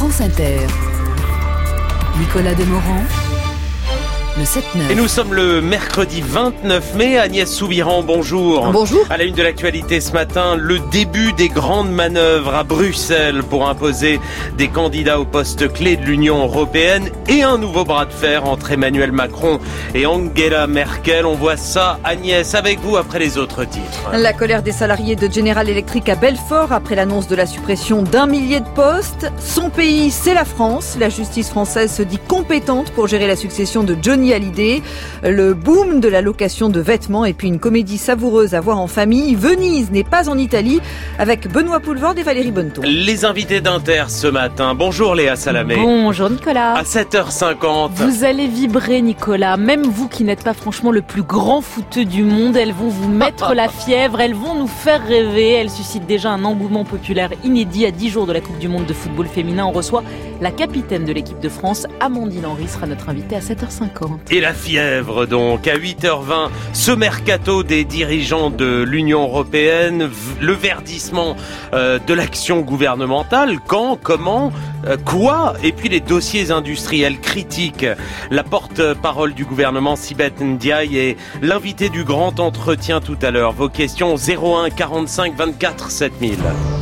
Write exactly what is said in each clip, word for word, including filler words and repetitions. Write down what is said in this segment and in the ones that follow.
France Inter. Nicolas Demorand, le sept neuf. Et nous sommes le mercredi vingt-neuf mai. Agnès Soubiran, bonjour. Bonjour. À la une de l'actualité ce matin, le début des grandes manœuvres à Bruxelles pour imposer des candidats au poste clé de l'Union européenne et un nouveau bras de fer entre Emmanuel Macron et Angela Merkel. On voit ça, Agnès, avec vous après les autres titres. La colère des salariés de General Electric à Belfort après l'annonce de la suppression d'un millier de postes. Son pays, c'est la France. La justice française se dit compétente pour gérer la succession de Johnny Hallyday, le boom de la location de vêtements et puis une comédie savoureuse à voir en famille. Venise n'est pas en Italie, avec Benoît Poulvord et Valérie Bonneton. Les invités d'Inter ce matin. Bonjour Léa Salamé. Bonjour Nicolas. À sept heures cinquante. Vous allez vibrer Nicolas, même vous qui n'êtes pas franchement le plus grand footeux du monde, elles vont vous mettre la fièvre, elles vont nous faire rêver, elles suscitent déjà un engouement populaire inédit. À dix jours de la Coupe du Monde de football féminin, on reçoit la capitaine de l'équipe de France, Amandine Henry, sera notre invitée à sept heures cinquante. Et la fièvre donc, à huit heures vingt, ce mercato des dirigeants de l'Union européenne, le verdissement euh, de l'action gouvernementale, quand, comment, euh, quoi, et puis les dossiers industriels critiques. La porte-parole du gouvernement, Sibeth Ndiaye, est l'invité du grand entretien tout à l'heure. Vos questions zéro un quarante-cinq vingt-quatre sept mille.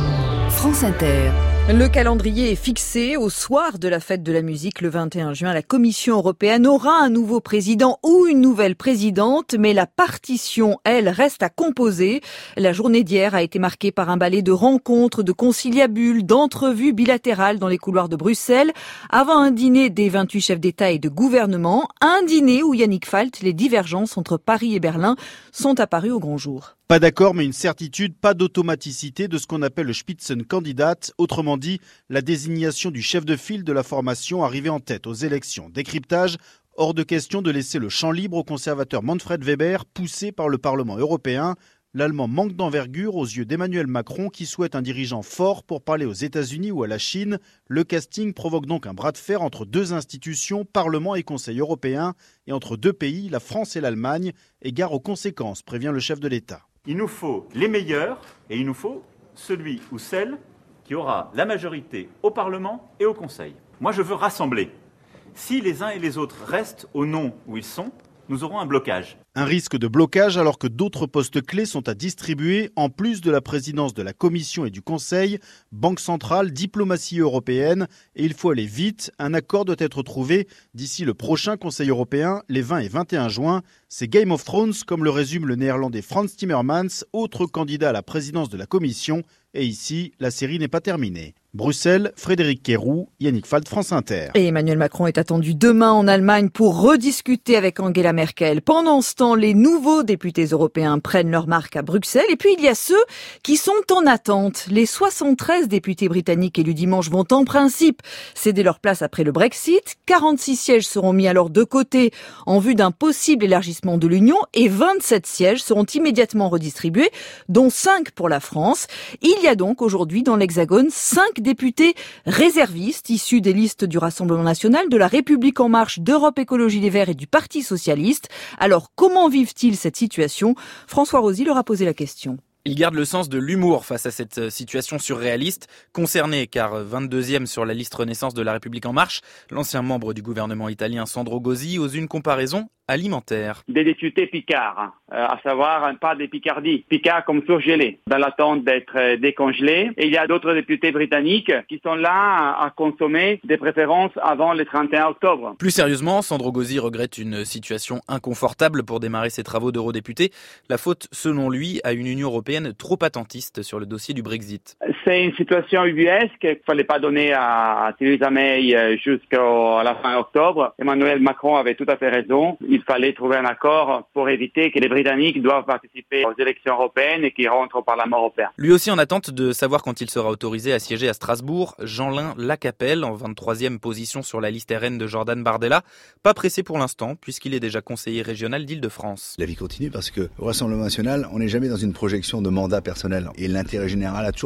France Inter. Le calendrier est fixé. Au soir de la fête de la musique, le vingt et un juin, la Commission européenne aura un nouveau président ou une nouvelle présidente, mais la partition, elle, reste à composer. La journée d'hier a été marquée par un ballet de rencontres, de conciliabules, d'entrevues bilatérales dans les couloirs de Bruxelles, avant un dîner des vingt-huit chefs d'État et de gouvernement, un dîner où Yannick Falt, les divergences entre Paris et Berlin sont apparues au grand jour. Pas d'accord, mais une certitude, pas d'automaticité de ce qu'on appelle le Spitzenkandidat, autrement dit, la désignation du chef de file de la formation arrivé en tête aux élections. Décryptage, hors de question de laisser le champ libre au conservateur Manfred Weber, poussé par le Parlement européen. L'Allemand manque d'envergure aux yeux d'Emmanuel Macron qui souhaite un dirigeant fort pour parler aux États-Unis ou à la Chine. Le casting provoque donc un bras de fer entre deux institutions, Parlement et Conseil européen, et entre deux pays, la France et l'Allemagne, égard aux conséquences, prévient le chef de l'État. Il nous faut les meilleurs et il nous faut celui ou celle qui aura la majorité au Parlement et au Conseil. Moi, je veux rassembler. Si les uns et les autres restent au non où ils sont, nous aurons un blocage. Un risque de blocage alors que d'autres postes clés sont à distribuer, en plus de la présidence de la Commission et du Conseil, Banque centrale, diplomatie européenne, et il faut aller vite. Un accord doit être trouvé d'ici le prochain Conseil européen, les vingt et vingt et un juin. C'est Game of Thrones, comme le résume le néerlandais Frans Timmermans, autre candidat à la présidence de la Commission. Et ici, la série n'est pas terminée. Bruxelles, Frédéric Quéroux, Yannick Falt, France Inter. Et Emmanuel Macron est attendu demain en Allemagne pour rediscuter avec Angela Merkel. Pendant ce temps, les nouveaux députés européens prennent leur marque à Bruxelles. Et puis, il y a ceux qui sont en attente. Les soixante-treize députés britanniques élus dimanche vont en principe céder leur place après le Brexit. quarante-six sièges seront mis alors de côté en vue d'un possible élargissement de l'Union et vingt-sept sièges seront immédiatement redistribués, dont cinq pour la France. Il y a donc aujourd'hui dans l'Hexagone cinq députés réservistes issus des listes du Rassemblement national, de la République en marche, d'Europe Écologie Les Verts et du Parti socialiste. Alors, comment vivent-ils cette situation ? François Rosy leur a posé la question. Il garde le sens de l'humour face à cette situation surréaliste. Concerné car vingt-deuxième sur la liste Renaissance de la République en marche, l'ancien membre du gouvernement italien Sandro Gozi ose une comparaison alimentaire. Des députés picards, euh, à savoir pas des Picardie, picards comme surgelés, dans l'attente d'être euh, décongelés. Et il y a d'autres députés britanniques qui sont là à, à consommer des préférences avant le trente et un octobre. Plus sérieusement, Sandro Gozi regrette une situation inconfortable pour démarrer ses travaux d'eurodéputé. La faute, selon lui, à une Union européenne trop attentiste sur le dossier du Brexit. C'est une situation ubuesque qu'il ne fallait pas donner à Theresa May jusqu'à la fin octobre. Emmanuel Macron avait tout à fait raison. Il fallait trouver un accord pour éviter que les Britanniques doivent participer aux élections européennes et qu'ils rentrent au Parlement européen. Lui aussi en attente de savoir quand il sera autorisé à siéger à Strasbourg, Jeanlin Lacapelle, en vingt-troisième position sur la liste R N de Jordan Bardella. Pas pressé pour l'instant, puisqu'il est déjà conseiller régional d'Île-de-France. La vie continue parce qu'au Rassemblement national, on n'est jamais dans une projection de mandat personnel. Et l'intérêt général a toujours primé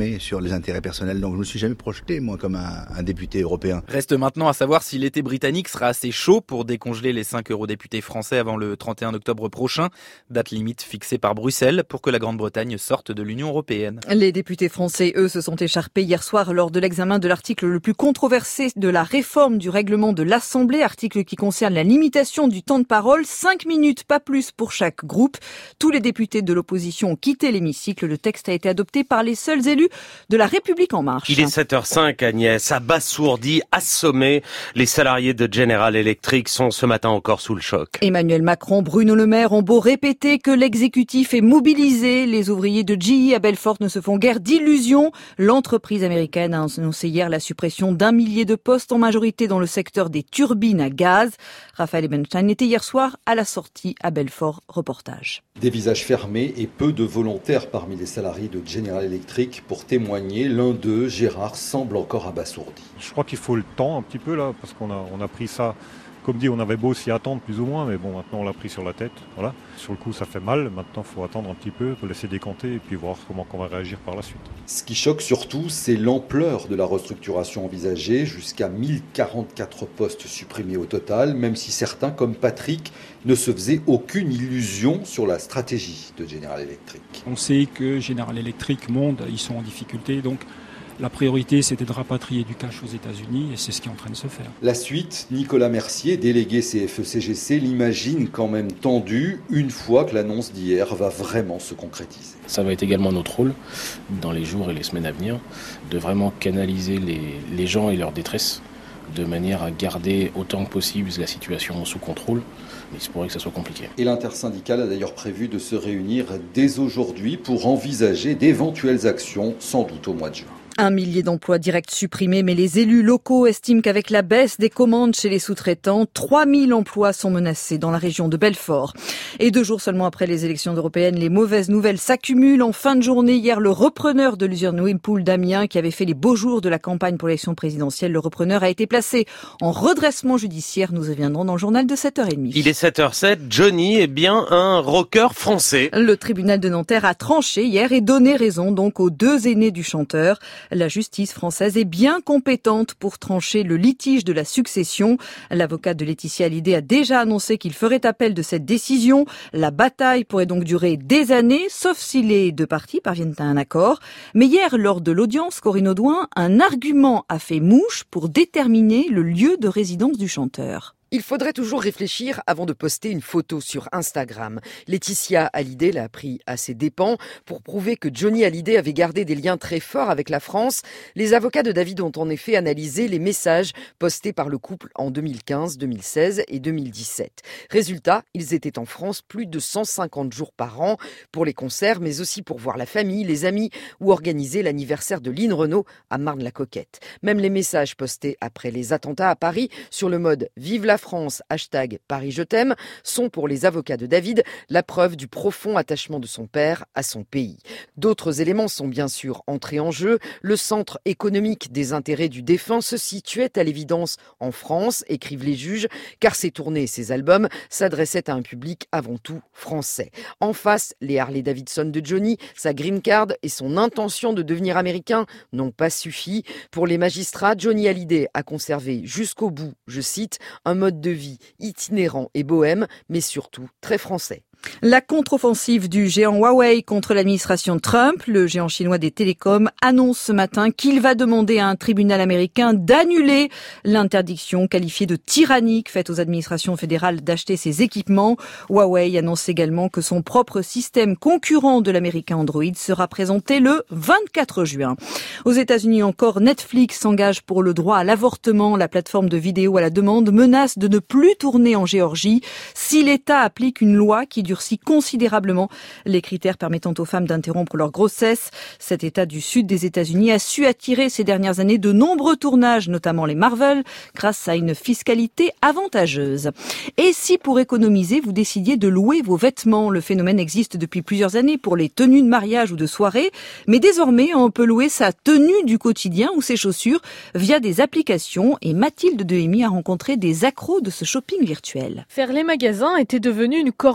fermé sur les intérêts personnels. Donc je me suis jamais projeté, moi, comme un, un député européen. Reste maintenant à savoir si l'été britannique sera assez chaud pour décongeler les cinq eurodéputés français avant le trente et un octobre prochain, date limite fixée par Bruxelles pour que la Grande-Bretagne sorte de l'Union européenne. Les députés français, eux, se sont écharpés hier soir lors de l'examen de l'article le plus controversé de la réforme du règlement de l'Assemblée, article qui concerne la limitation du temps de parole, cinq minutes, pas plus pour chaque groupe. Tous les députés de l'opposition ont quitté l'hémicycle. Le texte a été adopté par les seuls élus de la République en marche. Il est sept heures cinq, Agnès. Abasourdi, assommé, les salariés de General Electric sont ce matin encore sous le choc. Emmanuel Macron, Bruno Le Maire ont beau répéter que l'exécutif est mobilisé. Les ouvriers de G E à Belfort ne se font guère d'illusions. L'entreprise américaine a annoncé hier la suppression d'un millier de postes, en majorité dans le secteur des turbines à gaz. Raphaël Ebenstein était hier soir à la sortie à Belfort. Reportage. Des visages fermés et peu de volontaires parmi les salariés de General Electric pour témoigner. L'un d'eux, Gérard, semble encore abasourdi. Je crois qu'il faut le temps un petit peu là, parce qu'on a, on a pris ça, comme dit, on avait beau s'y attendre plus ou moins, mais bon, maintenant on l'a pris sur la tête. Voilà. Sur le coup, ça fait mal. Maintenant, il faut attendre un petit peu, faut laisser décanter et puis voir comment on va réagir par la suite. Ce qui choque surtout, c'est l'ampleur de la restructuration envisagée, jusqu'à mille quarante-quatre postes supprimés au total, même si certains, comme Patrick, ne se faisaient aucune illusion sur la stratégie de General Electric. On sait que General Electric, Monde, ils sont en difficulté, donc la priorité, c'était de rapatrier du cash aux États-Unis et c'est ce qui est en train de se faire. La suite, Nicolas Mercier, délégué C F E C G C, l'imagine quand même tendue une fois que l'annonce d'hier va vraiment se concrétiser. Ça va être également notre rôle dans les jours et les semaines à venir de vraiment canaliser les, les gens et leur détresse de manière à garder autant que possible la situation sous contrôle. Mais il se pourrait que ça soit compliqué. Et l'intersyndicale a d'ailleurs prévu de se réunir dès aujourd'hui pour envisager d'éventuelles actions, sans doute au mois de juin. Un millier d'emplois directs supprimés, mais les élus locaux estiment qu'avec la baisse des commandes chez les sous-traitants, trois mille emplois sont menacés dans la région de Belfort. Et deux jours seulement après les élections européennes, les mauvaises nouvelles s'accumulent. En fin de journée, hier, le repreneur de l'usine Whirlpool d'Amiens, qui avait fait les beaux jours de la campagne pour l'élection présidentielle, le repreneur a été placé en redressement judiciaire. Nous reviendrons dans le journal de sept heures trente. Il est sept heures sept. Johnny est bien un rocker français. Le tribunal de Nanterre a tranché hier et donné raison donc aux deux aînés du chanteur. La justice française est bien compétente pour trancher le litige de la succession. L'avocat de Laetitia Hallyday a déjà annoncé qu'il ferait appel de cette décision. La bataille pourrait donc durer des années, sauf si les deux parties parviennent à un accord. Mais hier, lors de l'audience, Corinne Audouin, un argument a fait mouche pour déterminer le lieu de résidence du chanteur. Il faudrait toujours réfléchir avant de poster une photo sur Instagram. Laetitia Hallyday l'a appris à ses dépens. Pour prouver que Johnny Hallyday avait gardé des liens très forts avec la France, les avocats de David ont en effet analysé les messages postés par le couple en deux mille quinze, deux mille seize et deux mille dix-sept. Résultat, ils étaient en France plus de cent cinquante jours par an pour les concerts, mais aussi pour voir la famille, les amis ou organiser l'anniversaire de Lynn Renaud à Marne-la-Coquette. Même les messages postés après les attentats à Paris sur le mode « Vive la France, hashtag Paris je t'aime » sont pour les avocats de David la preuve du profond attachement de son père à son pays. D'autres éléments sont bien sûr entrés en jeu. Le centre économique des intérêts du défunt se situait à l'évidence en France, écrivent les juges, car ses tournées et ses albums s'adressaient à un public avant tout français. En face, les Harley-Davidson de Johnny, sa green card et son intention de devenir américain n'ont pas suffi. Pour les magistrats, Johnny Hallyday a conservé jusqu'au bout, je cite, un mode de vie itinérant et bohème, mais surtout très français. La contre-offensive du géant Huawei contre l'administration Trump, le géant chinois des télécoms, annonce ce matin qu'il va demander à un tribunal américain d'annuler l'interdiction qualifiée de tyrannique faite aux administrations fédérales d'acheter ses équipements. Huawei annonce également que son propre système concurrent de l'américain Android sera présenté le vingt-quatre juin. Aux États-Unis encore, Netflix s'engage pour le droit à l'avortement. La plateforme de vidéo à la demande menace de ne plus tourner en Géorgie si l'État applique une loi qui durcit considérablement les critères permettant aux femmes d'interrompre leur grossesse. Cet État du sud des États-Unis a su attirer ces dernières années de nombreux tournages, notamment les Marvel, grâce à une fiscalité avantageuse. Et si pour économiser, vous décidiez de louer vos vêtements, le phénomène existe depuis plusieurs années pour les tenues de mariage ou de soirée, mais désormais on peut louer sa tenue du quotidien ou ses chaussures via des applications, et Mathilde Dehemy a rencontré des accros de ce shopping virtuel. Faire les magasins était devenu une corvée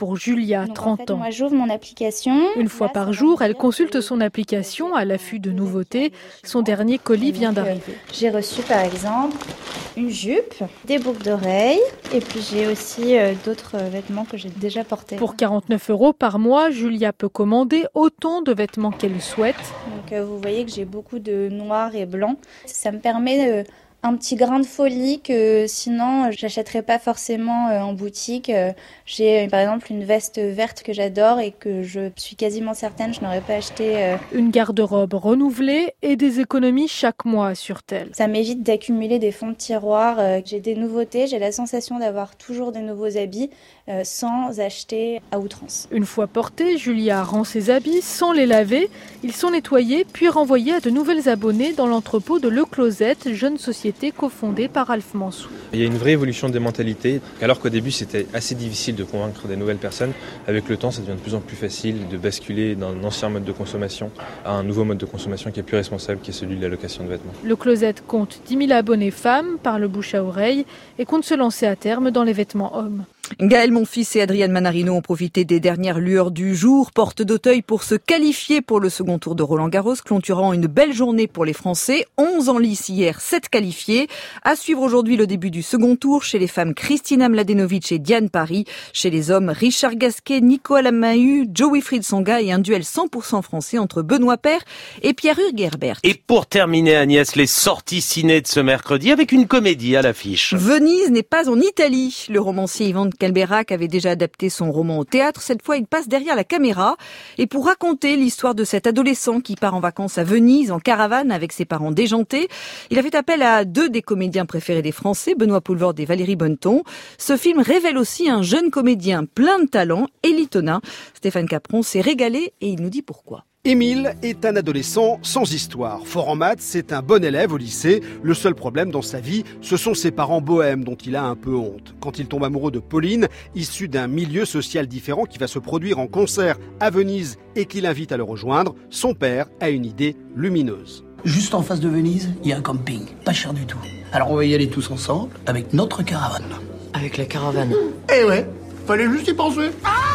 pour Julia, Donc, trente en fait, ans. Moi, j'ouvre mon application. Une fois Là, par jour, elle consulte son application à l'affût de nouveautés. Son dernier colis vient d'arriver. J'ai reçu par exemple une jupe, des boucles d'oreilles et puis j'ai aussi euh, d'autres euh, vêtements que j'ai déjà portés. Pour quarante-neuf euros par mois, Julia peut commander autant de vêtements qu'elle souhaite. Donc euh, vous voyez que j'ai beaucoup de noir et blanc. Ça me permet euh, un petit grain de folie que sinon j'achèterais pas forcément euh, en boutique. Euh, j'ai par exemple une veste verte que j'adore et que je suis quasiment certaine je n'aurais pas acheté. Euh... Une garde-robe renouvelée et des économies chaque mois, assure-t-elle. Ça m'évite d'accumuler des fonds de tiroir. Euh, j'ai des nouveautés, j'ai la sensation d'avoir toujours des nouveaux habits euh, sans acheter à outrance. Une fois portés, Julia rend ses habits sans les laver. Ils sont nettoyés puis renvoyés à de nouvelles abonnées dans l'entrepôt de Le Closet, jeune société cofondée par Alf Mansou. Il y a une vraie évolution des mentalités. Alors qu'au début c'était assez difficile de convaincre des nouvelles personnes, avec le temps ça devient de plus en plus facile de basculer d'un ancien mode de consommation à un nouveau mode de consommation qui est plus responsable, qui est celui de la location de vêtements. Le Closet compte dix mille abonnés femmes par le bouche à oreille et compte se lancer à terme dans les vêtements hommes. Gaël Monfils et Adrienne Manarino ont profité des dernières lueurs du jour, porte d'Auteuil, pour se qualifier pour le second tour de Roland-Garros, clôturant une belle journée pour les Français. onze en lice hier, sept qualifiés. À suivre aujourd'hui le début du second tour. Chez les femmes, Kristina Mladenovic et Diane Paris. Chez les hommes, Richard Gasquet, Nicolas Mahut, Joe-Wilfried Tsonga et un duel cent pour cent français entre Benoît Paire et Pierre-Hugues Herbert. Et pour terminer, Agnès, les sorties ciné de ce mercredi avec une comédie à l'affiche. Venise n'est pas en Italie. Le romancier Ivan Kelberac avait déjà adapté son roman au théâtre. Cette fois, il passe derrière la caméra. Et pour raconter l'histoire de cet adolescent qui part en vacances à Venise en caravane avec ses parents déjantés, il a fait appel à deux des comédiens préférés des Français, Benoît Poelvoorde et Valérie Bonneton. Ce film révèle aussi un jeune comédien plein de talent, Elitona. Stéphane Capron s'est régalé et il nous dit pourquoi. Émile est un adolescent sans histoire. Fort en maths, c'est un bon élève au lycée. Le seul problème dans sa vie, ce sont ses parents bohèmes dont il a un peu honte. Quand il tombe amoureux de Pauline, issue d'un milieu social différent qui va se produire en concert à Venise et qui l'invite à le rejoindre, son père a une idée lumineuse. Juste en face de Venise, il y a un camping, pas cher du tout. Alors on va y aller tous ensemble avec notre caravane. Avec la caravane? Eh ouais, fallait juste y penser.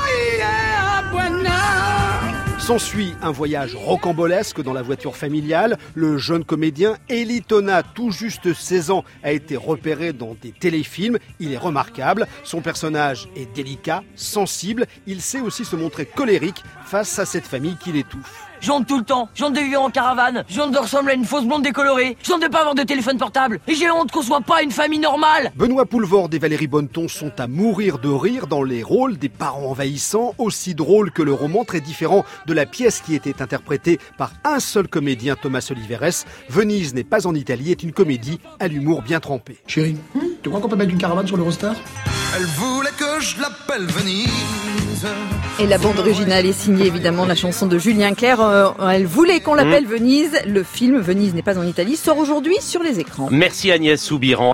S'ensuit un voyage rocambolesque dans la voiture familiale. Le jeune comédien Elitona, tout juste seize ans, a été repéré dans des téléfilms. Il est remarquable. Son personnage est délicat, sensible. Il sait aussi se montrer colérique face à cette famille qui l'étouffe. J'ai honte tout le temps, j'ai honte de vivre en caravane, j'ai honte de ressembler à une fausse blonde décolorée, j'ai honte de pas avoir de téléphone portable, et j'ai honte qu'on soit pas une famille normale. Benoît Poelvoorde et Valérie Bonneton sont à mourir de rire dans les rôles des parents envahissants, aussi drôles que le roman, très différent de la pièce qui était interprétée par un seul comédien, Thomas Oliveres. Venise n'est pas en Italie est une comédie à l'humour bien trempé. Chérie, hmm, tu crois qu'on peut mettre une caravane sur l'Eurostar? Elle voulait que je l'appelle Venise. Et la bande originale est signée évidemment la chanson de Julien Clerc. Euh, elle voulait qu'on l'appelle mmh. Venise. Le film Venise n'est pas en Italie sort aujourd'hui sur les écrans. Merci Agnès Soubiran.